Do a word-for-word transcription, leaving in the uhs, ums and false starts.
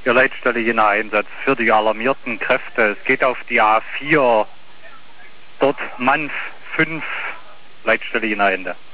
Ihr Leitstelle Einsatz für die alarmierten Kräfte. Es geht auf die A vier, dort Manf fünf, Leitstelle Ende.